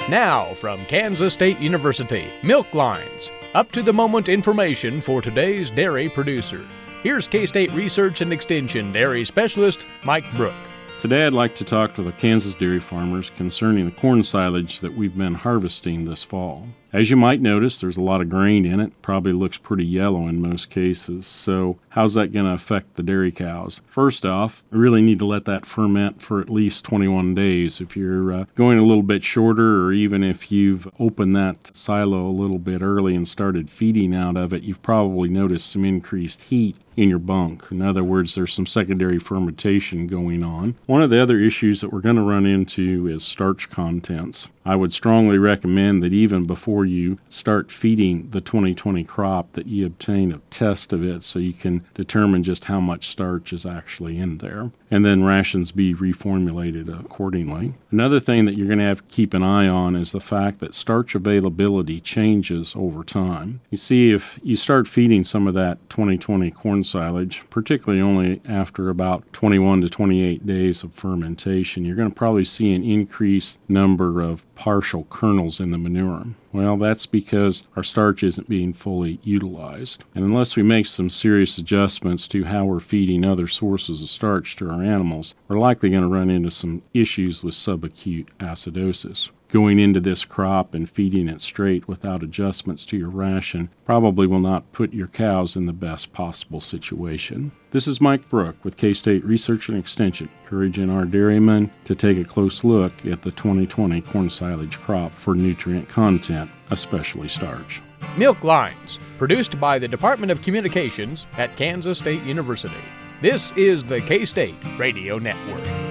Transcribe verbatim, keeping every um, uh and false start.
Now, from Kansas State University, Milk Lines, up-to-the-moment information for today's dairy producer. Here's K-State Research and Extension Dairy Specialist Mike Brook. Today I'd like to talk to the Kansas dairy farmers concerning the corn silage that we've been harvesting this fall. As you might notice, there's a lot of grain in it. Probably looks pretty yellow in most cases. So how's that going to affect the dairy cows? First off, we really need to let that ferment for at least twenty-one days. If you're uh, going a little bit shorter, or even if you've opened that silo a little bit early and started feeding out of it, you've probably noticed some increased heat in your bunk. In other words, there's some secondary fermentation going on. One of the other issues that we're going to run into is starch contents. I would strongly recommend that even before you start feeding the twenty twenty crop that you obtain a test of it so you can determine just how much starch is actually in there. And then rations be reformulated accordingly. Another thing that you're going to have to keep an eye on is the fact that starch availability changes over time. You see, if you start feeding some of that twenty twenty corn silage, particularly only after about twenty-one to twenty-eight days of fermentation, you're going to probably see an increased number of partial kernels in the manure. Well, that's because our starch isn't being fully utilized. And unless we make some serious adjustments to how we're feeding other sources of starch to our animals, we're likely going to run into some issues with subacute acidosis. Going into this crop and feeding it straight without adjustments to your ration probably will not put your cows in the best possible situation. This is Mike Brook with K-State Research and Extension, encouraging our dairymen to take a close look at the twenty twenty corn silage crop for nutrient content, especially starch. Milk Lines, produced by the Department of Communications at Kansas State University. This is the K-State Radio Network.